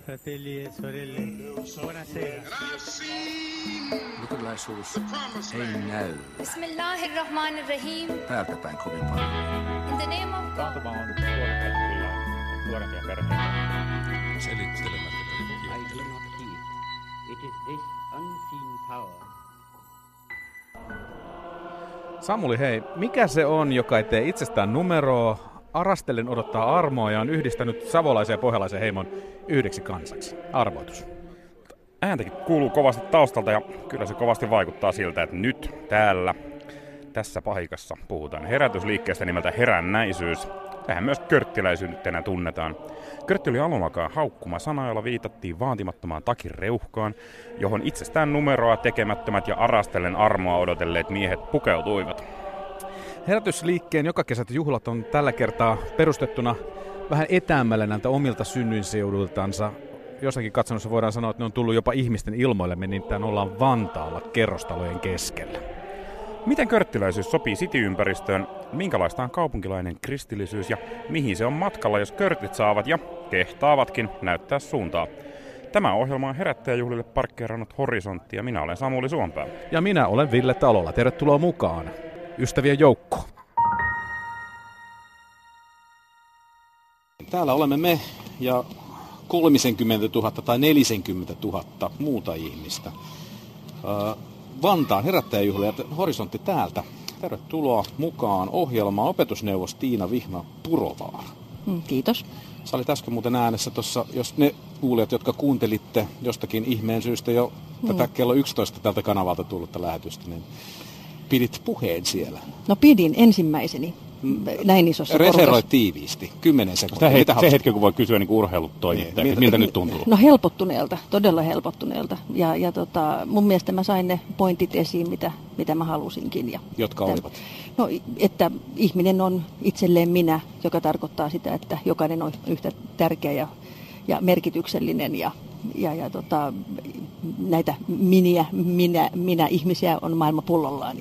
Fratelli e sorelle, buonasera. Luterilaisuus ei näy Bismillahirrahmanirrahim. täältä päin kovin paljon. In the name of Taantuma on tuonut kyllä nuorempia perheitä. Selittelemättä I do not hear. It is this unseen power. Samuli, hei, mikä se on, joka ei tee itsestään numeroa, arastellen odottaa armoa ja on yhdistänyt savolaisen ja pohjalaisen heimon yhdeksi kansaksi? Arvoitus. Ääntäkin kuuluu kovasti taustalta ja kyllä se kovasti vaikuttaa siltä, että nyt täällä tässä paikassa puhutaan herätysliikkeestä nimeltä herännäisyys. Tähän myös körttiläisyytenä tunnetaan. Körtti oli alun alkaen haukkuma sana, jolla viitattiin vaatimattomaan takin reuhkaan, johon itsestään numeroa tekemättömät ja arastellen armoa odotelleet miehet pukeutuivat. Herätysliikkeen joka kesät juhlat on tällä kertaa perustettuna vähän etäämmällä näiltä omilta synnyinseudultansa. Jossakin katsannossa voidaan sanoa, että ne on tullut jopa ihmisten ilmoille, me nimittäin ollaan Vantaalla kerrostalojen keskellä. Miten körttiläisyys sopii cityympäristöön, minkälaista on kaupunkilainen kristillisyys ja mihin se on matkalla, jos körtit saavat ja kehtaavatkin näyttää suuntaa? Tämä ohjelma on herättäjäjuhlille parkkeerannut Horisontti ja minä olen Samuli Suompää. Ja minä olen Ville Talola. Tervetuloa mukaan, ystävien joukkoon. Täällä olemme me ja 30 000 tai 40 000 muuta ihmistä. Vantaan herättäjäjuhlia Horisontti täältä. Tervetuloa mukaan ohjelmaan opetusneuvos Tiina Vihma-Purovaara. Kiitos. Sä olit äsken muuten äänessä tuossa, jos ne kuulijat, jotka kuuntelitte jostakin ihmeen syystä jo tätä kello 11 tältä kanavalta tullutta lähetystä, niin pidit puheen siellä. No pidin ensimmäiseni näin isossa Reservoi porukassa. tiiviisti, 10 sekuntia. Se hetki, kun voi kysyä niin urheilutoimittajalta, miltä nyt tuntuu? No helpottuneelta, todella helpottuneelta. Ja mun mielestä mä sain ne pointit esiin, mitä mä halusinkin. Jotka olivat? No, että ihminen on itselleen minä, joka tarkoittaa sitä, että jokainen on yhtä tärkeä ja merkityksellinen ja näitä minä ihmisiä on maailma pullollaan.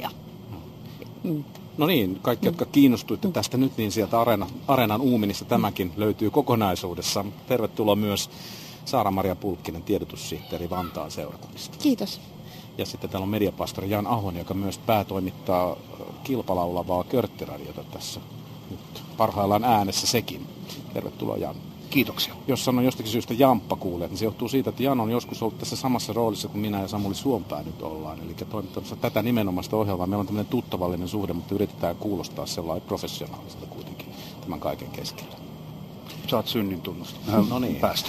No niin, kaikki, jotka kiinnostuitte tästä nyt, niin sieltä Areenan uuminista tämäkin löytyy kokonaisuudessa. Tervetuloa myös Saara-Maria Pulkkinen, tiedotussihteeri Vantaan seurakunnasta. Kiitos. Ja sitten täällä on mediapastori Jan Ahonen, joka myös päätoimittaa kilpalaulavaa körttiradiota tässä nyt parhaillaan äänessä sekin. Tervetuloa Jan. Kiitoksia. Jos sanon jostakin syystä Jamppa kuulee, niin se johtuu siitä, että Jan on joskus ollut tässä samassa roolissa kuin minä ja Samuli Suompää nyt ollaan. Eli toimittamassa tätä nimenomaista ohjelmaa. Meillä on tämmöinen tuttavallinen suhde, mutta yritetään kuulostaa sellainen professionaalista kuitenkin tämän kaiken keskellä. Saat synnin tunnusta. No niin. Päästä.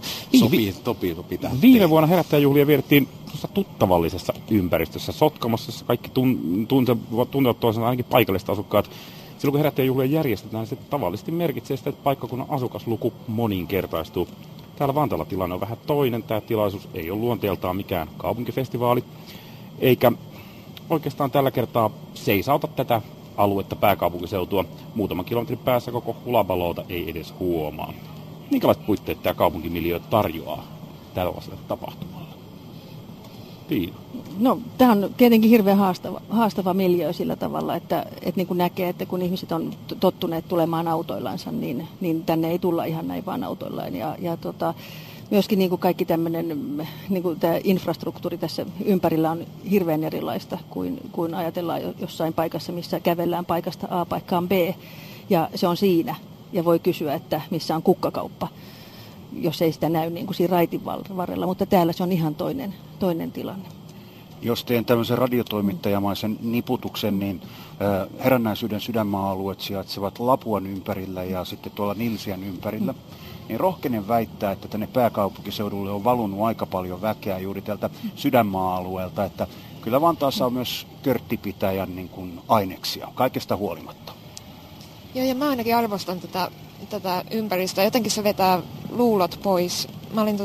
Sopii tähän. Viime vuonna herättäjäjuhlia vietettiin tuttavallisessa ympäristössä Sotkamossa, jossa kaikki tuntevat toisensa, ainakin paikalliset asukkaat. Silloin kun herättäjäjuhlia järjestetään, se tavallisesti merkitsee sitä, että paikkakunnan asukasluku moninkertaistuu. Täällä Vantaalla tilanne on vähän toinen. Tämä tilaisuus ei ole luonteeltaan mikään kaupunkifestivaali, eikä oikeastaan tällä kertaa seisauta tätä aluetta pääkaupunkiseutua. Muutaman kilometrin päässä koko Hulabaloota ei edes huomaa. Minkälaiset puitteet tämä kaupunkimiljö tarjoaa tällaiselle tapahtumalle? Tiina. No, tämä on tietenkin hirveän haastava miljöö sillä tavalla, että niin kuin näkee, että kun ihmiset on tottuneet tulemaan autoillansa, niin tänne ei tulla ihan näin vaan autoillaan. Myöskin niin kuin kaikki tämmöinen niin kuin tämä infrastruktuuri tässä ympärillä on hirveän erilaista kuin ajatellaan jossain paikassa, missä kävellään paikasta A paikkaan B. Ja se on siinä. Ja voi kysyä, että missä on kukkakauppa, jos ei sitä näy niin kuin siinä raitin varrella. Mutta täällä se on ihan toinen tilanne. Jos teen tämmöisen radiotoimittajamaisen niputuksen, niin herännäisyyden sydänmaa-alueet sijaitsevat Lapuan ympärillä ja sitten tuolla Nilsiän ympärillä. Niin rohkenen väittää, että tänne pääkaupunkiseudulle on valunut aika paljon väkeä juuri tältä sydänmaa-alueelta, että kyllä Vantaassa on myös körttipitäjän niin kuin aineksia, kaikesta huolimatta. Joo, ja mä ainakin arvostan tätä ympäristöä. Jotenkin se vetää luulot pois. Mä olin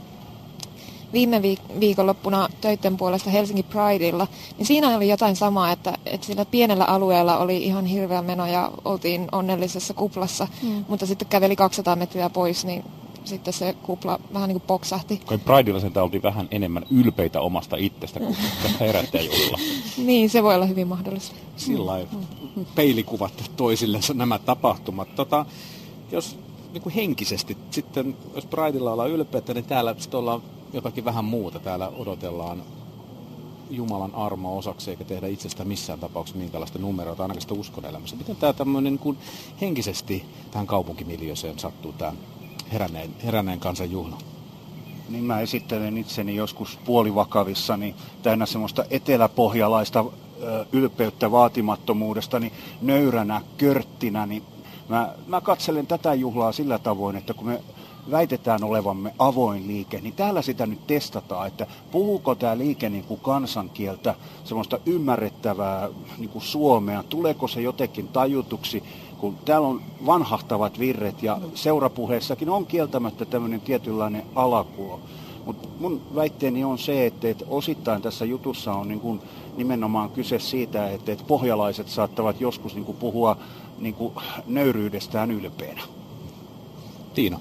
viime viikonloppuna töiden puolesta Helsinki Prideilla, niin siinä oli jotain samaa, että sillä pienellä alueella oli ihan hirveä meno ja oltiin onnellisessa kuplassa, mutta sitten käveli 200 metriä pois, niin sitten se kupla vähän niin kuin poksahti. Kai Prideilla sen oltiin vähän enemmän ylpeitä omasta itsestä kuin tässä herättäjäjuhlilla. Niin, se voi olla hyvin mahdollista. Sillä lailla peilikuvat toisillensa nämä tapahtumat. Jos niin kuin henkisesti. Sitten jos Pridella ollaan ylpeitä, niin täällä sitten ollaan jotakin vähän muuta. Täällä odotellaan Jumalan armoa osaksi, eikä tehdä itsestä missään tapauksessa minkälaista numeroa tai ainakaan sitä uskonelämässä. Miten tämä tämmöinen niin kuin henkisesti tähän kaupunkimiljööseen sattuu tämä heränneen kansan juhla? Niin mä esittelen itseni joskus puolivakavissani täynnä semmoista eteläpohjalaista ylpeyttä vaatimattomuudesta, niin nöyränä körttinä, niin mä katselen tätä juhlaa sillä tavoin, että kun me väitetään olevamme avoin liike, niin täällä sitä nyt testataan, että puhuuko tämä liike niin kuin kansankieltä, semmoista ymmärrettävää niin kuin suomea, tuleeko se jotenkin tajutuksi, kun täällä on vanhahtavat virret ja seurapuheessakin on kieltämättä tämmöinen tietynlainen alakulo. Mutta mun väitteeni on se, että osittain tässä jutussa on niin kuin nimenomaan kyse siitä, että pohjalaiset saattavat joskus niin kuin puhua niin kuin nöyryydestään ylpeänä. Tiina.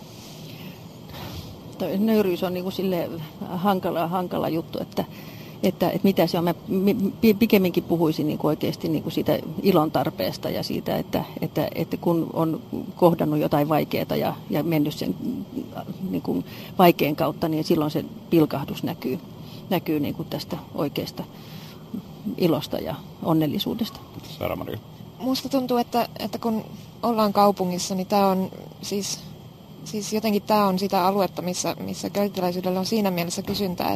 Nöyryys on niin kuin sille hankala juttu, että mitä se on. Mä pikemminkin puhuisin niin kuin oikeasti niin kuin siitä ilon tarpeesta ja siitä, että kun on kohdannut jotain vaikeaa ja mennyt sen niin kuin vaikean kautta, niin silloin se pilkahdus näkyy niin kuin tästä oikeasta ilosta ja onnellisuudesta. Saara-Maria. Musta tuntuu, että kun ollaan kaupungissa, niin tämä on siis jotenkin tämä on sitä aluetta, missä köyhtiläisyydellä on siinä mielessä kysyntää,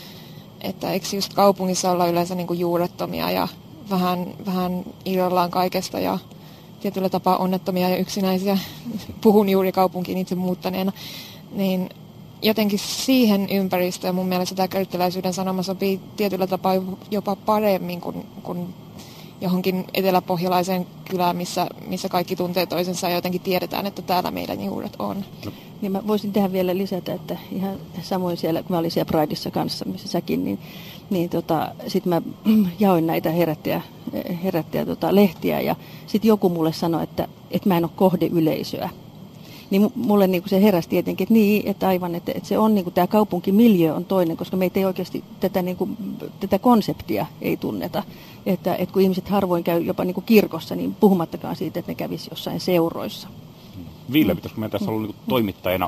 että eikö just kaupungissa olla yleensä niin kuin juurettomia ja vähän irrallaan kaikesta ja tietyllä tapaa onnettomia ja yksinäisiä. Puhun juuri kaupunkiin itse muuttaneena. Niin jotenkin siihen ympäristöön mun mielestä tämä köyhtiläisyyden sanoma sopii tietyllä tapaa jopa paremmin kuin johonkin eteläpohjalaiseen kylään, missä kaikki tuntee toisensa ja jotenkin tiedetään, että täällä meidän juuret on. Niin mä voisin tähän vielä lisätä, että ihan samoin siellä, kun mä olin siellä Prideissa kanssa, missä säkin, niin sitten mä jaoin näitä herättäjä lehtiä ja sitten joku mulle sanoi, että mä en ole kohdeyleisöä. Niin mulle niin se heräsi tietenkin, että aivan, että se on niin tämä kaupunkimiljö on toinen, koska meitä ei oikeasti tätä konseptia ei tunneta. Että kun ihmiset harvoin käy jopa niin kirkossa, niin puhumattakaan siitä, että ne kävisi jossain seuroissa. Ville, pitäisikö meidän tässä olla niin toimittajina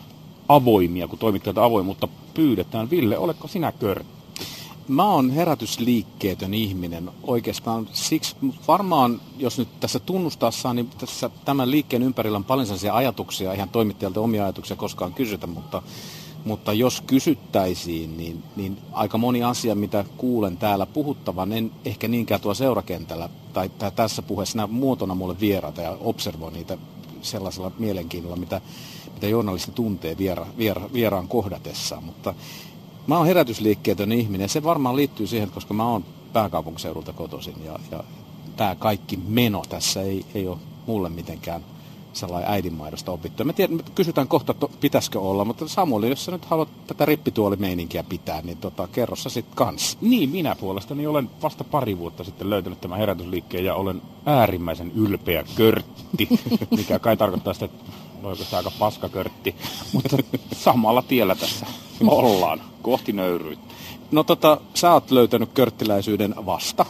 avoimia, kun toimittajat avoimuutta pyydetään. Ville, oletko sinä körtti? Mä oon herätysliikkeetön ihminen oikeastaan siksi, varmaan jos nyt tässä tunnustaa saa, niin tässä tämän liikkeen ympärillä on paljon sellaisia ajatuksia, ihan toimittajalta omia ajatuksia koskaan kysytä, mutta jos kysyttäisiin, niin aika moni asia, mitä kuulen täällä puhuttavan, en ehkä niinkään tuolla seurakentällä tai tässä puheessa, nämä muotona mulle vieraita ja observoin niitä sellaisella mielenkiinnolla, mitä journalisti tuntee vieraan kohdatessaan, mutta mä oon herätysliikkeetön ihminen ja se varmaan liittyy siihen, koska mä oon pääkaupunkiseudulta kotoisin ja tää kaikki meno tässä ei ole mulle mitenkään sellainen äidinmaidosta opittu. Mä tiedän, kysytään kohta, että pitäisikö olla, mutta Samuli, jos sä nyt haluat tätä rippituolimeininkiä pitää, niin kerro sä sit kanssa. Niin, minä puolestani olen vasta pari vuotta sitten löytänyt tämän herätysliikkeen ja olen äärimmäisen ylpeä körtti, mikä kai tarkoittaa sitä, että voiko se aika paskakörtti, mutta samalla tiellä tässä ollaan, kohti nöyryyttä. No sä oot löytänyt körttiläisyyden vasta.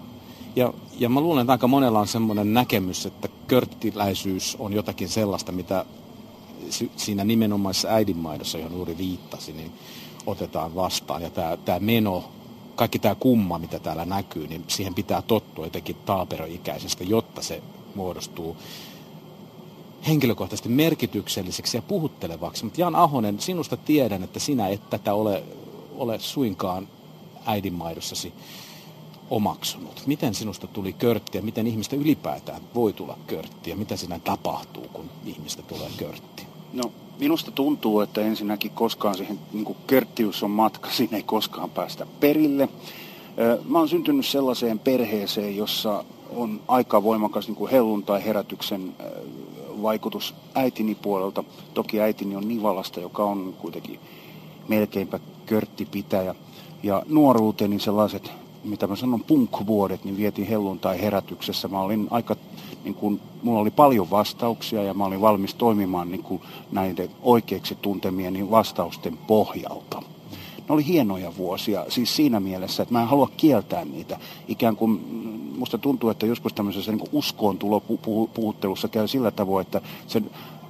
Ja mä luulen, että aika monella on semmoinen näkemys, että körttiläisyys on jotakin sellaista, mitä siinä nimenomaisessa äidinmaidossa, johon juuri viittasi, niin otetaan vastaan. Ja tämä meno, kaikki tämä kumma, mitä täällä näkyy, niin siihen pitää tottua jotenkin taaperoikäisestä, jotta se muodostuu henkilökohtaisesti merkitykselliseksi ja puhuttelevaksi. Mutta Jan Ahonen, sinusta tiedän, että sinä et tätä ole suinkaan äidinmaidossasi omaksunut. Miten sinusta tuli körtti ja miten ihmistä ylipäätään voi tulla körtti ja mitä siinä tapahtuu, kun ihmistä tulee körtti? No, minusta tuntuu, että ensinnäkin koskaan siihen niin körttiys on matka, siinä ei koskaan päästä perille. Mä oon syntynyt sellaiseen perheeseen, jossa on aika voimakas niin helluntai-herätyksen vaikutus äitini puolelta. Toki äitini on Nivalasta, joka on kuitenkin melkeinpä körttipitäjä. Ja nuoruuteni sellaiset, mitä mä sanon, punk-vuodet, niin vietiin helluntai-herätyksessä. Mä olin mulla oli paljon vastauksia ja mä olin valmis toimimaan niin kuin näiden oikeiksi tuntemieni vastausten pohjalta. Ne oli hienoja vuosia, siis siinä mielessä, että mä en halua kieltää niitä. Ikään kuin musta tuntuu, että joskus tämmöisessä niin kuin uskoontulopuhuttelussa käy sillä tavoin, että sen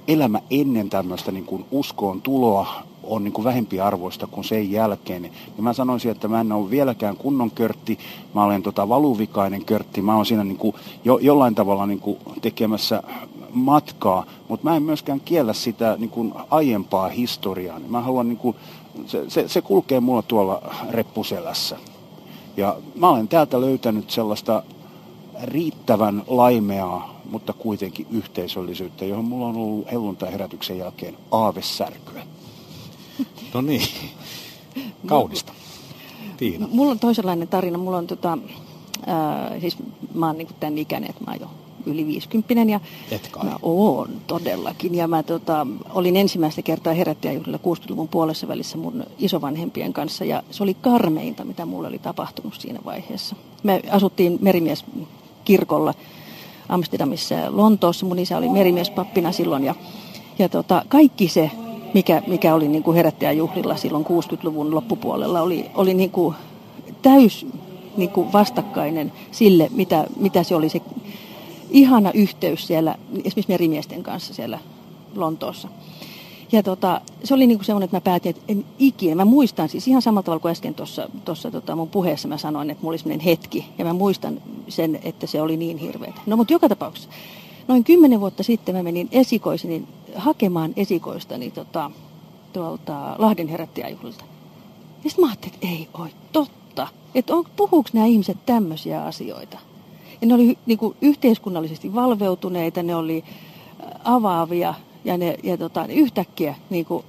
elämä ennen tämmöistä niin kuin uskoon tuloa on niin kuin vähempiarvoista kuin sen jälkeen, niin mä sanoisin, että mä en ole vieläkään kunnon körtti, mä olen valuvikainen körtti, mä olen siinä niin kuin jollain tavalla niin kuin tekemässä matkaa, mutta mä en myöskään kiellä sitä niin kuin aiempaa historiaa, niin mä haluan, niin kuin, se kulkee mulla tuolla reppuselässä. Ja mä olen täältä löytänyt sellaista riittävän laimeaa, mutta kuitenkin yhteisöllisyyttä, johon mulla on ollut helluntai-herätyksen jälkeen aavesärkyä. No niin, kaunista. Tiina. Mulla on toisenlainen tarina. Mulla on siis mä oon niin kuin tämän ikäinen, että mä oon jo yli 50 ja Et kai. mä oon todellakin. Ja mä olin ensimmäistä kertaa herättäjäjuhlilla 60-luvun puolessa välissä mun isovanhempien kanssa ja se oli karmeinta, mitä mulle oli tapahtunut siinä vaiheessa. Me asuttiin merimieskirkolla Amsterdamissa ja Lontoossa. Mun isä oli merimiespappina silloin ja kaikki se, mikä oli niin kuin herättäjäjuhlilla silloin 60-luvun loppupuolella, oli niin kuin täys niin kuin vastakkainen sille, mitä se oli se ihana yhteys siellä, esimerkiksi merimiesten kanssa siellä Lontoossa. Ja se oli niin kuin semmoinen, että mä päätin, että en ikinä, mä muistan siis ihan samalla tavalla kuin äsken tuossa mun puheessa mä sanoin, että mulla oli semmoinen hetki, ja mä muistan sen, että se oli niin hirveätä. No mutta joka tapauksessa, noin 10 vuotta sitten mä menin esikoiseni hakemaan esikoistani tuolta Lahden herättäjäjuhlilta. Ja sitten mä ajattelin, että ei ole totta, että puhuuko nämä ihmiset tämmöisiä asioita. Ja ne oli niin kuin yhteiskunnallisesti valveutuneita, ne oli avaavia ja yhtäkkiä niin kuin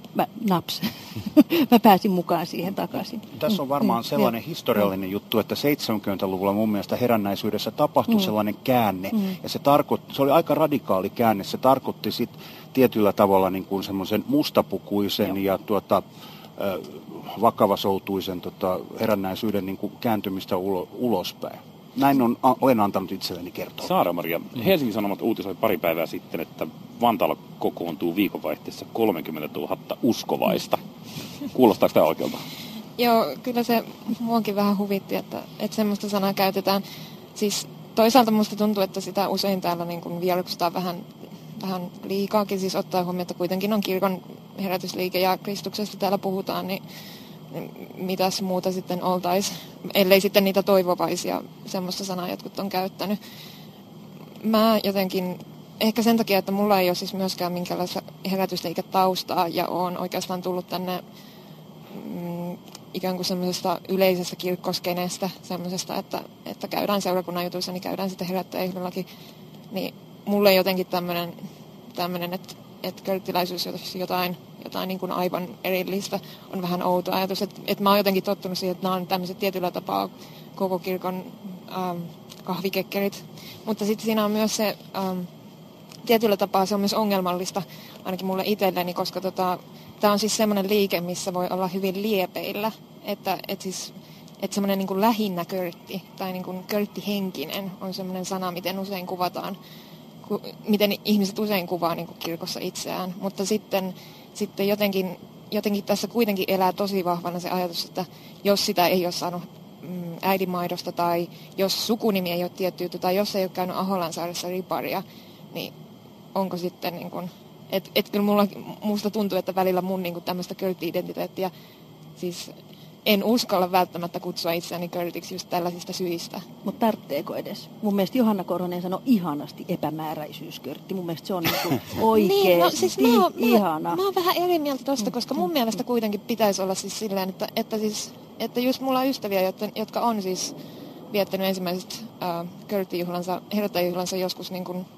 mä pääsin mukaan siihen takaisin. Tässä on varmaan sellainen historiallinen juttu, että 70-luvulla mun mielestä herännäisyydessä tapahtui sellainen käänne. Ja se oli aika radikaali käänne. Se tarkoitti sitten tietyllä tavalla niin kuin semmoisen mustapukuisen ja vakavasoutuisen herännäisyyden niin kuin kääntymistä ulospäin. Näin olen antanut itselleni kertoa. Saara-Maria, Helsingin Sanomat uutisoi pari päivää sitten, että Vantaalla kokoontuu viikonvaihteessa 30 000 uskovaista. Kuulostaako tämä oikealta? Joo, kyllä se muakin vähän huvitti, että semmoista sanaa käytetään. Siis toisaalta musta tuntuu, että sitä usein täällä niin kuin vieroksutaan vähän liikaakin, siis ottaa huomioon, että kuitenkin on kirkon herätysliike ja Kristuksesta täällä puhutaan, niin mitäs muuta sitten oltaisiin, ellei sitten niitä toivovaisia, semmoista sanaa jotkut on käyttänyt. Mä jotenkin, ehkä sen takia, että mulla ei ole siis myöskään minkäänlaista herätysliiketaustaa ja oon oikeastaan tullut tänne ikään kuin semmoisesta yleisestä kirkkoskeneestä, semmoisesta, että käydään seurakunnan jutuissa, niin käydään sitten herättäjäjuhlillakin, niin mulle jotenkin tämmöinen, että körttiläisyys olisi jotain niin kuin aivan erillistä, on vähän outo ajatus. Että mä oon jotenkin tottunut siihen, että nämä on tämmöiset tietyllä tapaa koko kirkon kahvikekkerit. Mutta sitten siinä on myös se, tietyllä tapaa se on myös ongelmallista, ainakin mulle itselleni, koska tämä on siis semmoinen liike, missä voi olla hyvin liepeillä. Että semmoinen niin kuin lähinnä körtti tai niin kuin körttihenkinen on semmoinen sana, miten usein kuvataan, miten ihmiset usein kuvaa niin kuin kirkossa itseään. Mutta sitten jotenkin tässä kuitenkin elää tosi vahvana se ajatus, että jos sitä ei ole saanut äidinmaidosta tai jos sukunimi ei ole tietty juttu tai jos ei ole käynyt Aholansaaressa riparia, niin onko sitten niin kuin, että kyllä musta tuntuu, että välillä mun niin kuin tämmöistä körtti-identiteettiä, siis en uskalla välttämättä kutsua itseäni körtiksi just tällaisista syistä. Mutta tarvitseeko edes? Mun mielestä Johanna Korhonen sanoi ihanasti epämääräisyyskörtti. Mun mielestä se on niin oikein niin, no, siis ihana. Mä oon vähän eri mieltä tosta, koska mun mielestä kuitenkin pitäisi olla siis silleen, että just mulla on ystäviä, jotka on siis viettänyt ensimmäiset herättäjäjuhlansa joskus niin kuin,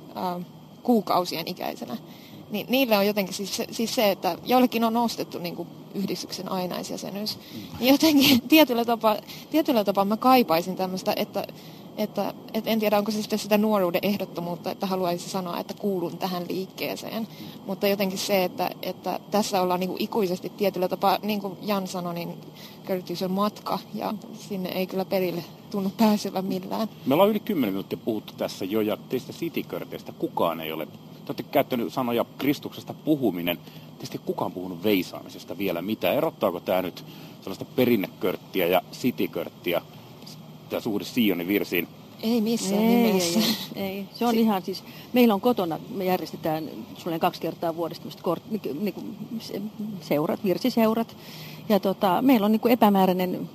kuukausien ikäisenä. Niin niille on jotenkin siis se, että joillekin on nostettu niin kuin yhdistyksen ainaisjäsenyys. Jotenkin tietyllä tapaa mä kaipaisin tämmöistä, että en tiedä onko se sitten sitä nuoruuden ehdottomuutta, että haluaisi sanoa, että kuulun tähän liikkeeseen. Mutta jotenkin se, että tässä ollaan niin kuin ikuisesti tietyllä tapaa, niin kuin Jan sanoi, niin körttiys on matka ja sinne ei kyllä perille tunnu pääsevän millään. Me ollaan yli 10 minuuttia puhuttu tässä jo ja teistä citykörteistä kukaan ei ole. Te olette käyttänyt sanoja Kristuksesta puhuminen. Tietysti kukaan puhunut veisaamisesta vielä mitään. Erottaako tämä nyt sellaista perinnekörttiä ja citykörttiä, tämä suhde Sionin virsiin? Ei missään nimessä. Ei. Se on ihan siis, meillä on kotona, me järjestetään suunnilleen 2 kertaa vuodesta seurat, virsiseurat. Ja meillä on niin kuin epämääräinen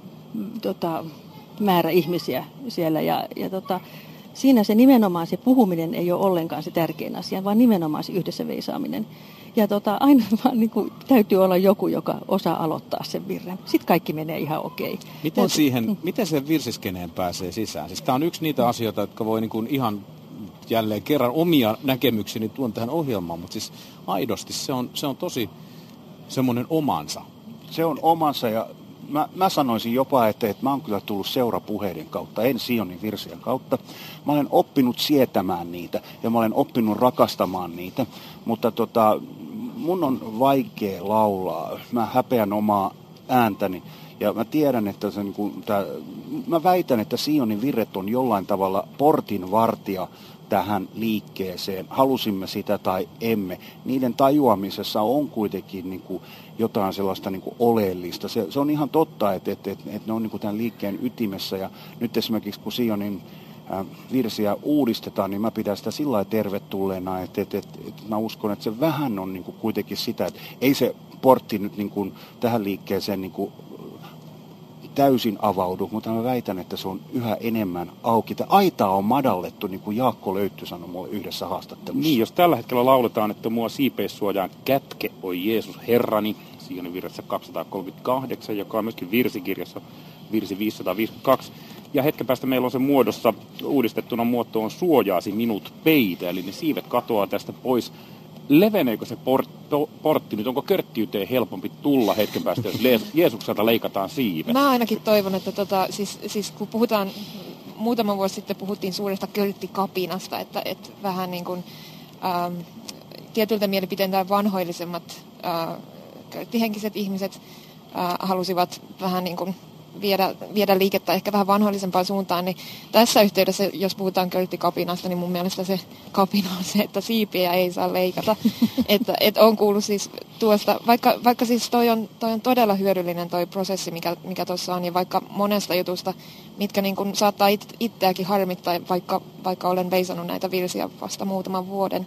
määrä ihmisiä siellä ja siinä se nimenomaan se puhuminen ei ole ollenkaan se tärkein asia, vaan nimenomaan se yhdessä veisaaminen. Ja aina vaan niin kuin, täytyy olla joku, joka osaa aloittaa sen virren. Sitten kaikki menee ihan okei. Miten se virsiskeneen pääsee sisään? Siis tämä on yksi niitä asioita, jotka voi niin kuin ihan jälleen kerran omia näkemyksiäni tuon tähän ohjelmaan, mutta siis aidosti se on tosi semmoinen omansa. Se on omansa ja mä sanoisin jopa, että mä oon kyllä tullut seurapuheiden kautta, en Sionin virsien kautta. Mä olen oppinut sietämään niitä ja mä olen oppinut rakastamaan niitä, mutta mun on vaikea laulaa. Mä häpeän omaa ääntäni ja mä tiedän, että mä väitän, että Sionin virret on jollain tavalla portinvartija tähän liikkeeseen, halusimme sitä tai emme. Niiden tajuamisessa on kuitenkin niin kuin jotain sellaista niin kuin oleellista. Se on ihan totta, että ne on niin kuin tämän liikkeen ytimessä. Ja nyt esimerkiksi kun Sionin virsiä uudistetaan, niin mä pidän sitä sillä lailla tervetulleena, että mä uskon, että se vähän on niin kuin kuitenkin sitä, että ei se portti nyt niin kuin tähän liikkeeseen niin kuin täysin avaudu, mutta mä väitän, että se on yhä enemmän auki. Aitaa on madallettu, niin kuin Jaakko Löytty sanoi mulle yhdessä haastattelussa. Niin, jos tällä hetkellä lauletaan, että mua siipeissuojaan kätke, oi Jeesus Herrani, Sionin virressä 238, joka on myöskin virsikirjassa, virsi 552. Ja hetken päästä meillä on se muodossa, uudistettuna muoto on suojaasi minut peitä, eli ne siivet katoaa tästä pois. Leveneekö se portti nyt? Onko körttiyteen helpompi tulla hetken päästä, jos Jeesukselta leikataan siivet? Mä ainakin toivon, että siis kun puhutaan, muutama vuosi sitten puhuttiin suuresta körttikapinasta, että vähän niin kuin tietyltä mielipiteiltään vanhoillisemmat körttihenkiset ihmiset halusivat vähän niin kuin viedä liikettä ehkä vähän vanhoillisempaan suuntaan, niin tässä yhteydessä, jos puhutaan körttikapinasta, niin mun mielestä se kapina on se, että siipiä ei saa leikata. että on kuullut siis tuosta, vaikka siis toi on todella hyödyllinen toi prosessi, mikä tuossa on, ja vaikka monesta jutusta, mitkä niin kuin saattaa itseäkin harmittaa, vaikka olen veisannut näitä virsiä vasta muutaman vuoden,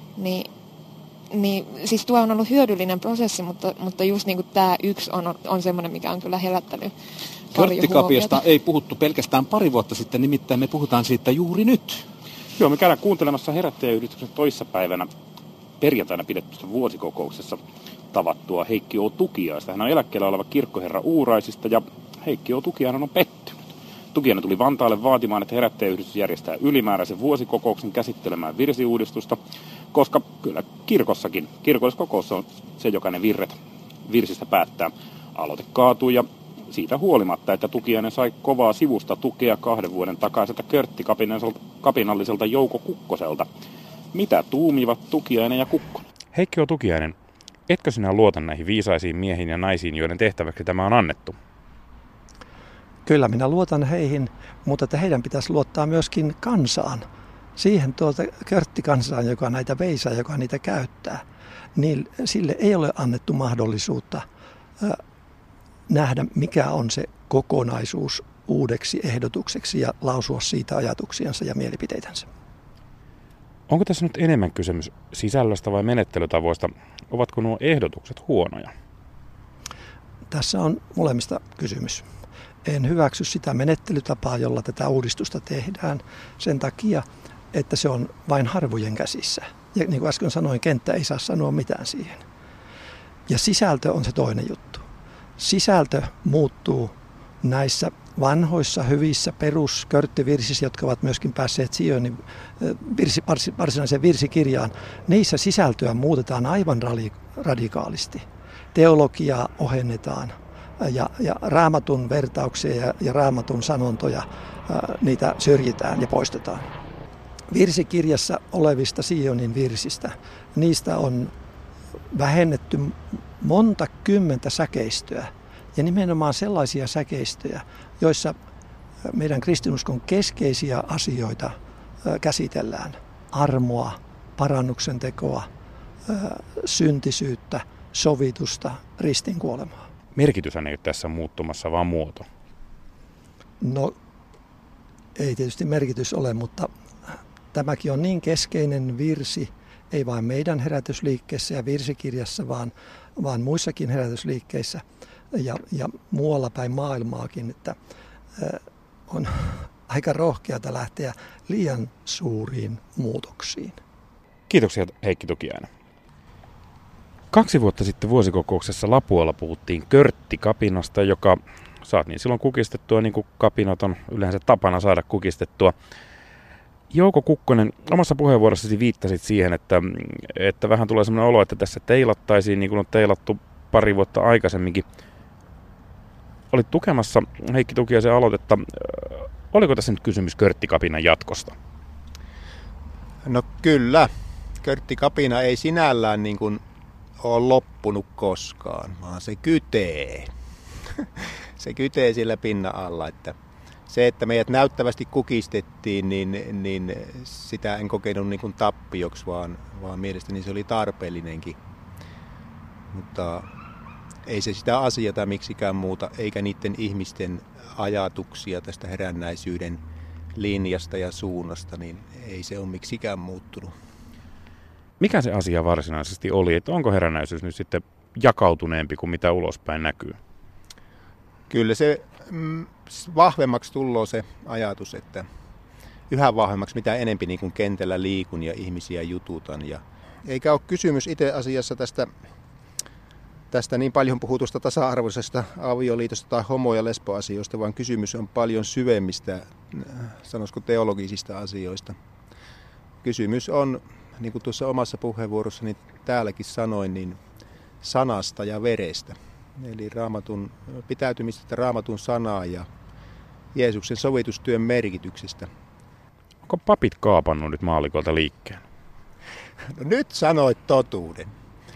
niin siis tuo on ollut hyödyllinen prosessi, mutta just niin kuin tämä yksi on semmoinen, mikä on kyllä herättänyt Körttikapiasta ei puhuttu pelkästään pari vuotta sitten, nimittäin me puhutaan siitä juuri nyt. Joo, me käydään kuuntelemassa Herättäjäyhdistyksen toissapäivänä perjantaina pidettyssä vuosikokouksessa tavattua Heikki O. Tukiaista. Hän on eläkkeellä oleva kirkkoherra Uuraisista ja Heikki O. Tukiainen on pettynyt. Tukiainen tuli Vantaalle vaatimaan, että Herättäjäyhdistys järjestää ylimääräisen vuosikokouksen käsittelemään virsiuudistusta, koska kyllä kirkossakin, kirkolliskokous on se, joka ne virsistä päättää. Aloite kaatui ja siitä huolimatta, että Tukiainen sai kovaa sivusta tukea 2 vuoden takaiselta körttikapinalliselta Jouko Kukkoselta. Mitä tuumivat Tukiainen ja Kukkonen? Heikki O. Tukiainen, etkö sinä luota näihin viisaisiin miehiin ja naisiin, joiden tehtäväksi tämä on annettu? Kyllä minä luotan heihin, mutta että heidän pitäisi luottaa myöskin kansaan. Siihen körttikansaan, joka näitä veisaa, joka niitä käyttää, niin sille ei ole annettu mahdollisuutta nähdä, mikä on se kokonaisuus uudeksi ehdotukseksi ja lausua siitä ajatuksiansa ja mielipiteitänsä. Onko tässä nyt enemmän kysymys sisällöstä vai menettelytavoista? Ovatko nuo ehdotukset huonoja? Tässä on molemmista kysymys. En hyväksy sitä menettelytapaa, jolla tätä uudistusta tehdään sen takia, että se on vain harvojen käsissä. Ja niin kuin äsken sanoin, kenttä ei saa sanoa mitään siihen. Ja sisältö on se toinen juttu. Sisältö muuttuu näissä vanhoissa, hyvissä peruskörttivirsissä, jotka ovat myöskin päässeet Sionin varsinaiseen virsikirjaan. Niissä sisältöä muutetaan aivan radikaalisti. Teologiaa ohennetaan ja Raamatun vertauksia ja Raamatun sanontoja, niitä syrjitään ja poistetaan. Virsikirjassa olevista Sionin virsistä, niistä on vähennetty monta kymmentä säkeistöä ja nimenomaan sellaisia säkeistöjä, joissa meidän kristinuskon keskeisiä asioita käsitellään. Armoa, parannuksen tekoa, syntisyyttä, sovitusta, ristinkuolemaa. Merkityshän ei ole tässä muuttumassa, vaan muoto. No, ei tietysti merkitys ole, mutta tämäkin on niin keskeinen virsi, ei vain meidän herätysliikkeessä ja virsikirjassa, vaan muissakin herätysliikkeissä ja muualla päin maailmaakin, että on aika rohkeata lähteä liian suuriin muutoksiin. Kiitoksia Heikki Tukiainen. 2 vuotta sitten vuosikokouksessa Lapualla puhuttiin körttikapinasta, joka saatiin silloin kukistettua niin kuin kapinat on yleensä tapana saada kukistettua. Jouko Kukkonen, omassa puheenvuorossasi viittasit siihen, että vähän tulee sellainen olo, että tässä teilattaisiin niin kuin on teilattu pari vuotta aikaisemminkin. Olit tukemassa Heikki Tukiaisen aloitetta. Oliko tässä nyt kysymys körttikapinan jatkosta? No kyllä. Körttikapina ei sinällään niin kuin ole loppunut koskaan, vaan se kytee. Se kytee sillä pinnan alla, että se, että meidät näyttävästi kukistettiin, niin sitä en kokenut niin kuin tappioksi, vaan mielestäni se oli tarpeellinenkin. Mutta ei se sitä asiata miksikään muuta, eikä niiden ihmisten ajatuksia tästä herännäisyyden linjasta ja suunnasta, niin ei se ole miksikään muuttunut. Mikä se asia varsinaisesti oli, että onko herännäisyys nyt sitten jakautuneempi kuin mitä ulospäin näkyy? Kyllä se vahvemmaksi tullee se ajatus, että yhä vahvemmaksi, mitä enempi niin kuin kentällä liikun ja ihmisiä jututan. Ja eikä ole kysymys itse asiassa tästä niin paljon puhutusta tasa-arvoisesta avioliitosta tai homo- ja lesboasioista, vaan kysymys on paljon syvemmistä, sanoisiko teologisista asioista. Kysymys on, niin kuin tuossa omassa puheenvuorossani täälläkin sanoin, niin sanasta ja verestä. Eli pitäytymistä Raamatun sanaa ja Jeesuksen sovitustyön merkityksestä. Onko papit kaapannut nyt maallikolta liikkeen? No nyt sanoit totuuden.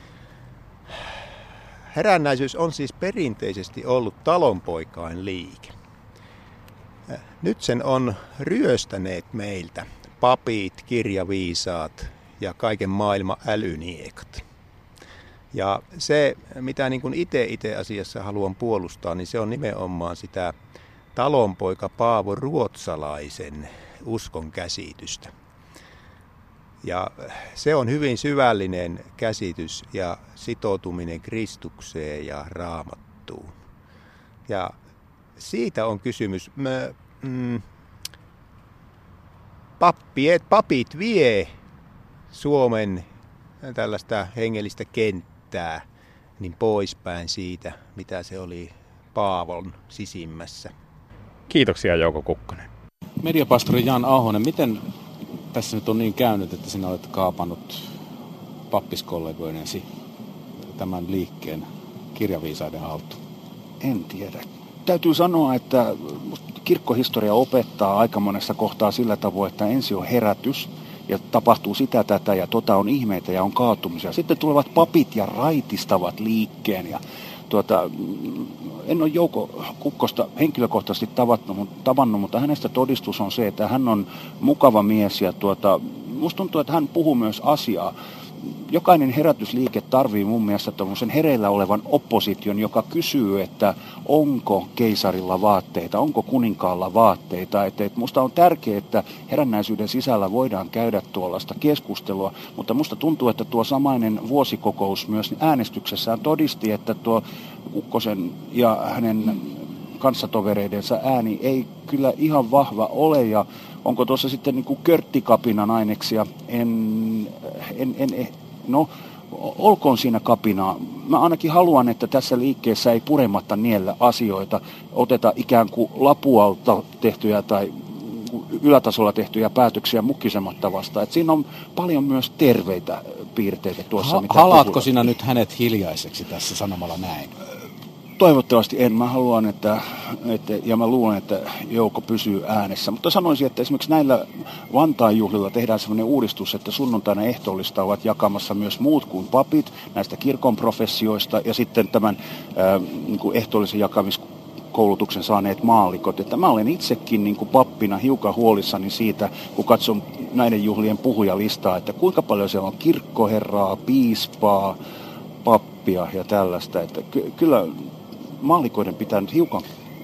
Herännäisyys on siis perinteisesti ollut talonpoikain liike. Nyt sen on ryöstäneet meiltä papit, kirjaviisaat ja kaiken maailman älyniekat. Ja se, mitä niin kuin itse asiassa haluan puolustaa, niin se on nimenomaan sitä talonpoika Paavo Ruotsalaisen uskon käsitystä. Ja se on hyvin syvällinen käsitys ja sitoutuminen Kristukseen ja Raamattuun. Ja siitä on kysymys. Papit vie Suomen tällaista hengellistä kenttää niin poispäin siitä, mitä se oli Paavon sisimmässä. Kiitoksia Jouko Kukkonen. Mediapastori Jan Ahonen, miten tässä nyt on niin käynyt, että sinä olet kaapannut pappiskollegoinesi tämän liikkeen kirjaviisaiden haltuun? En tiedä. Täytyy sanoa, että kirkkohistoria opettaa aika monessa kohtaa sillä tavoin, että ensin on herätys ja tapahtuu sitä, tätä ja on ihmeitä ja on kaatumisia. Sitten tulevat papit ja raitistavat liikkeen ja en ole Jouko Kukkosta henkilökohtaisesti tavannut, mutta hänestä todistus on se, että hän on mukava mies ja musta tuntuu, että hän puhuu myös asiaa. Jokainen herätysliike tarvii mun mielestä tämmöisen hereillä olevan opposition, joka kysyy, että onko keisarilla vaatteita, onko kuninkaalla vaatteita. Että musta on tärkeää, että herännäisyyden sisällä voidaan käydä tuollaista keskustelua, mutta musta tuntuu, että tuo samainen vuosikokous myös äänestyksessään todisti, että tuo Kukkosen ja hänen kanssatovereidensa ääni ei kyllä ihan vahva ole ja onko tuossa sitten niin kuin körttikapinan aineksia? No, olkoon siinä kapinaa. Mä ainakin haluan, että tässä liikkeessä ei purematta niellä asioita, oteta ikään kuin lapualta tehtyjä tai ylätasolla tehtyjä päätöksiä mukkisematta vastaan. Et siinä on paljon myös terveitä piirteitä tuossa. Halaatko sinä nyt hänet hiljaiseksi tässä sanomalla näin? Toivottavasti en. Mä haluan, ja mä luulen, että Jouko pysyy äänessä. Mutta sanoisin, että esimerkiksi näillä Vantaan juhlilla tehdään sellainen uudistus, että sunnuntaina ehtoollista ovat jakamassa myös muut kuin papit näistä kirkon professioista ja sitten tämän niin kuin ehtoollisen jakamiskoulutuksen saaneet maallikot. Että mä olen itsekin niin kuin pappina hiukan huolissani siitä, kun katson näiden juhlien puhujalistaa, että kuinka paljon siellä on kirkkoherraa, piispaa, pappia ja tällaista. Että kyllä maallikoiden pitää nyt hiukan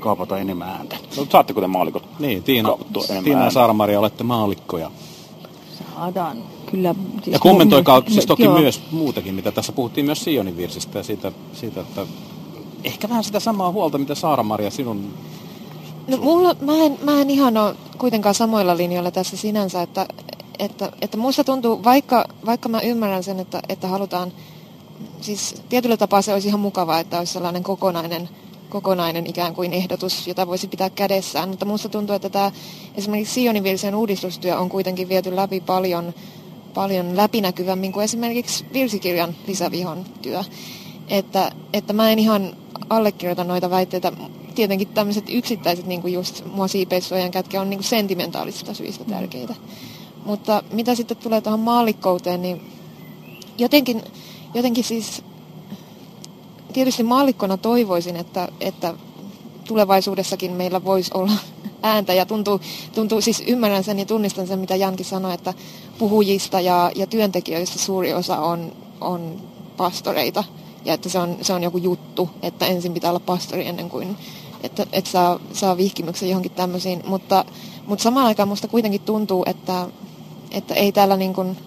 kaapata enemmän ääntä. No, saatteko te maallikot? Niin, Tiina ja ja Saara-Maria, olette maallikkoja. Saadaan. Kyllä, siis ja kommentoikaa siis toki myös muutakin, mitä tässä puhuttiin myös Sionin virsistä ja siitä, että ehkä vähän sitä samaa huolta, mitä Saara-Maria sinun... No mä en ihan ole kuitenkaan samoilla linjoilla tässä sinänsä, että musta tuntuu, vaikka mä ymmärrän sen, että halutaan, siis tietyllä tapaa se olisi ihan mukavaa, että olisi sellainen kokonainen ikään kuin ehdotus, jota voisi pitää kädessään, mutta musta tuntuu, että tämä esimerkiksi Sionin virsien uudistustyö on kuitenkin viety läpi paljon läpinäkyvämmin kuin esimerkiksi virsikirjan lisävihon työ. Että mä en ihan allekirjoita noita väitteitä. Tietenkin tämmöiset yksittäiset, niin kuin just mua siipeissuojan kätkeä, on niin kuin sentimentaalisista syistä tärkeitä. Mutta mitä sitten tulee tuohon maallikkouteen, niin jotenkin siis tietysti maallikkona toivoisin, että tulevaisuudessakin meillä voisi olla ääntä ja tuntuu siis ymmärrän sen ja tunnistan sen, mitä Jankin sanoi, että puhujista ja työntekijöistä suuri osa on pastoreita ja että se on joku juttu, että ensin pitää olla pastori ennen kuin että saa vihkimyksen johonkin tämmöisiin, mutta samaan aikaan musta kuitenkin tuntuu, että ei täällä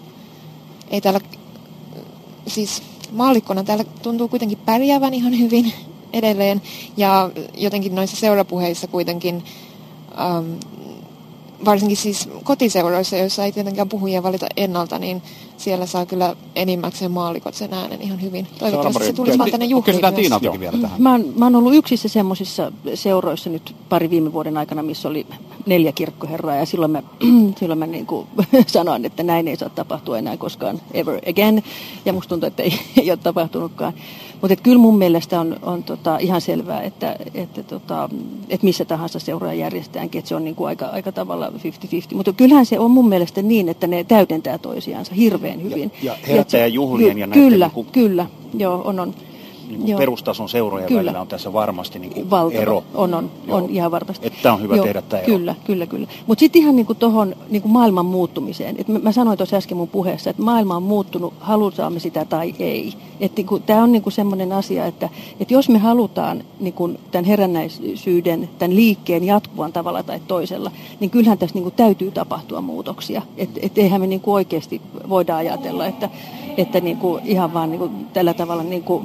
siis maallikkona täällä tuntuu kuitenkin pärjäävän ihan hyvin edelleen ja jotenkin noissa seurapuheissa kuitenkin varsinkin siis kotiseuroissa, joissa ei tietenkään puhujia valita ennalta, niin siellä saa kyllä enimmäkseen maallikot sen äänen ihan hyvin. Toivottavasti se tulisi vaan tänne juhliin. Kysytään Tiinaltakin vielä tähän. Mä oon ollut yksissä semmoisissa seuroissa nyt pari viime vuoden aikana, missä oli 4 kirkkoherraa ja silloin mä niin kuin sanoin, että näin ei saa tapahtua enää koskaan ever again. Ja musta tuntuu, että ei ole tapahtunutkaan. Mutta kyllä mun mielestä on ihan selvää, että missä tahansa seuraa järjestetäänkin, että se on niin kuin aika tavalla 50-50. Mutta kyllähän se on mun mielestä niin, että ne täydentää toisiansa hirveän hyvin. Ja herättäjäjuhlien ja näiden... Kyllä, joo, on. Niin perustason seurojen välillä on tässä varmasti niin valtava ero. On ihan varmasti. Että on hyvä tehdä tämä ero. Kyllä. Mutta sitten ihan niin tuohon niin maailman muuttumiseen. Et mä sanoin tuossa äsken mun puheessa, että maailma on muuttunut, halutaanme sitä tai ei. Niin tämä on niin semmoinen asia, että jos me halutaan niin tämän herännäisyyden, tämän liikkeen jatkuvan tavalla tai toisella, niin kyllähän tässä niin täytyy tapahtua muutoksia. Et eihän me niin oikeasti voida ajatella, että niin ihan vaan niin tällä tavalla...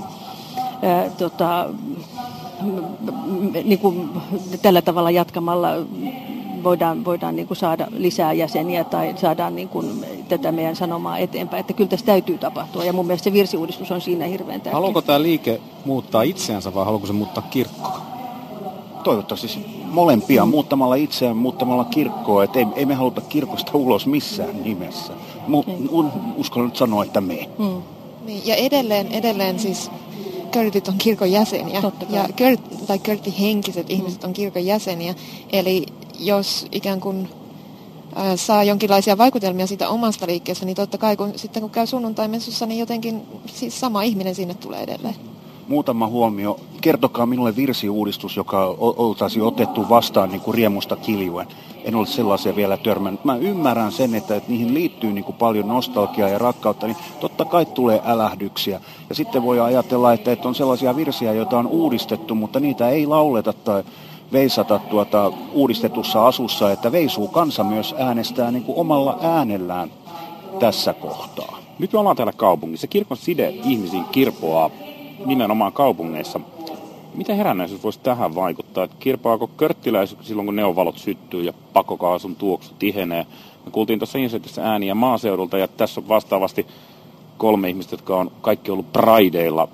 niin kuin tällä tavalla jatkamalla voidaan niin kuin saada lisää jäseniä tai saadaan niin kuin tätä meidän sanomaa eteenpäin. Että kyllä tässä täytyy tapahtua ja mun mielestä se virsiuudistus on siinä hirveän tärkeä. Haluaako tämä liike muuttaa itseänsä vai haluaako se muuttaa kirkkoa? Toivottavasti siis molempia muuttamalla itseään, muuttamalla kirkkoa. Et ei me haluta kirkosta ulos missään nimessä. Uskon nyt sanoa, että me. Niin, ja edelleen siis körtit on kirkon jäseniä ja körttihenkiset ihmiset on kirkon jäseniä. Eli jos ikään kuin saa jonkinlaisia vaikutelmia siitä omasta liikkeestä, niin totta kai kun käy sunnuntaimessussa, niin jotenkin siis sama ihminen sinne tulee edelleen. Muutama huomio. Kertokaa minulle virsiuudistus, joka oltaisiin otettu vastaan niin kuin riemusta kiljuen. En ole sellaisia vielä törmännyt. Mä ymmärrän sen, että niihin liittyy niin kuin paljon nostalgiaa ja rakkautta, niin totta kai tulee älähdyksiä. Ja sitten voi ajatella, että on sellaisia virsiä, joita on uudistettu, mutta niitä ei lauleta tai veisata uudistetussa asussa, että veisuu kansa myös äänestää niin kuin omalla äänellään tässä kohtaa. Nyt me ollaan täällä kaupungissa. Kirkon side ihmisiin kirpoaa nimenomaan kaupungeissa. Miten herännäisyys voisi tähän vaikuttaa? Kirpaako körttiläisyys silloin, kun neonvalot syttyy ja pakokaasun tuoksu tihenee? Me kuultiin tuossa insetissä ääniä maaseudulta ja tässä on vastaavasti 3 ihmistä, jotka on kaikki ollut prideilla.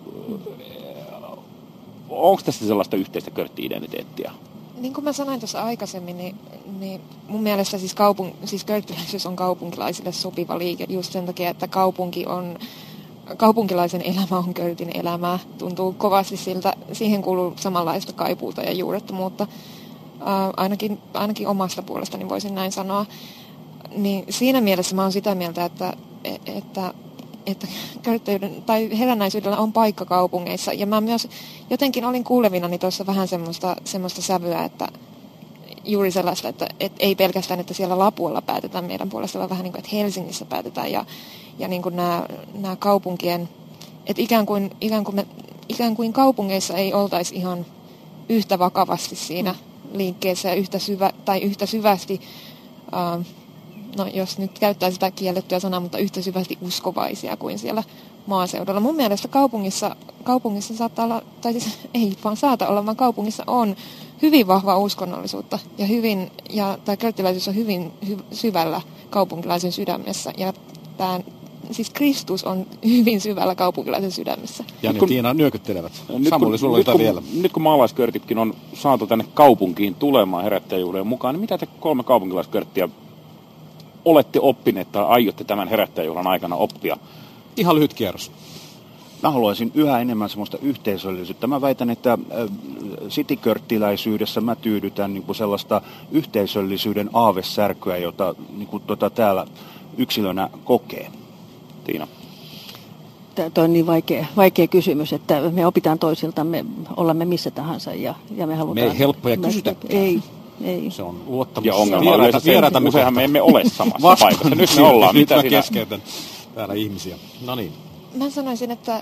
Onko tässä sellaista yhteistä körtti-identiteettiä? Niin kuin mä sanoin tuossa aikaisemmin, niin mun mielestä siis körttiläisyys on kaupunkilaisille sopiva liike just sen takia, että kaupunkilaisen elämä on körtin elämää. Tuntuu kovasti siltä, siihen kuuluu samanlaista kaipuuta ja juurettomuutta. Ainakin omasta puolestani voisin näin sanoa. Niin siinä mielessä mä oon sitä mieltä, että körtteyden tai herännäisyydellä on paikka kaupungeissa. Ja mä myös jotenkin olin kuulevinani tuossa vähän semmoista sävyä, että juuri sellaista, että ei pelkästään, että siellä Lapualla päätetään meidän puolesta, vaan vähän niin kuin, että Helsingissä päätetään ja niin kuin nämä kaupunkien, että ikään kuin kaupungeissa ei oltaisi yhtä vakavasti siinä liikkeessä ja yhtä syvästi, no jos nyt käyttää sitä kiellettyä sanaa, mutta yhtä syvästi uskovaisia kuin siellä maaseudulla. Mun mielestä kaupungissa saattaa olla, tai siis ei vaan saata olla, vaan kaupungissa on hyvin vahvaa uskonnollisuutta ja tämä körttiläisyys on hyvin syvällä kaupunkilaisen sydämessä ja siis Kristus on hyvin syvällä kaupunkilaisen sydämessä. Ja ne Tiina nyökyttelevät. Samuli, sulla on vielä. Nyt kun maalaiskörtitkin on saatu tänne kaupunkiin tulemaan herättäjäjuhlien mukaan, niin mitä te 3 kaupunkilaiskörttiä olette oppineet tai aiotte tämän herättäjäjuhlan aikana oppia? Ihan lyhyt kierros. Mä haluaisin yhä enemmän semmoista yhteisöllisyyttä. Mä väitän, että citykorttiläisyydessä mä tyydytän niin kuin sellaista yhteisöllisyyden aavesärkyä, jota niin kuin täällä yksilönä kokee. Tiina. Tämä on niin vaikea kysymys, että me opitaan toisiltamme, olemme missä tahansa ja me halutaan... Me ei helppoja kysytä. Ei. Se on luottamus. Ja ongelma on yleensä se, että useinhan me emme ole samassa paikassa. Nyt me ollaan. Nyt mä keskeytän täällä ihmisiä. No niin. Mä sanoisin, että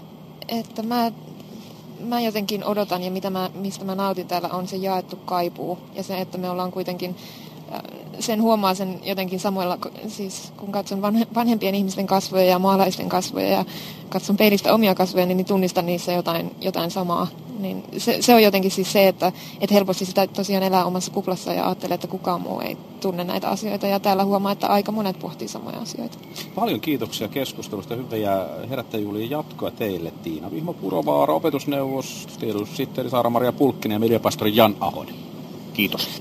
mä jotenkin odotan ja mistä mä nautin täällä on se jaettu kaipuu ja se, että me ollaan kuitenkin, sen huomaa sen jotenkin samoilla, siis kun katson vanhempien ihmisten kasvoja ja maalaisten kasvoja ja katson peilistä omia kasvoja, niin tunnistan niissä jotain samaa. Niin se on jotenkin siis se, että helposti sitä tosiaan elää omassa kuplassa ja ajattelee, että kukaan muu ei tunne näitä asioita. Ja täällä huomaa, että aika monet pohtii samoja asioita. Paljon kiitoksia keskustelusta. Hyviä herättäjäjuhlien jatkoa teille, Tiina Vihmo Purovaara, opetusneuvos, tiedotussihteeri Saara-Maria Pulkkinen ja mediapastori Jan Ahonen. Kiitos.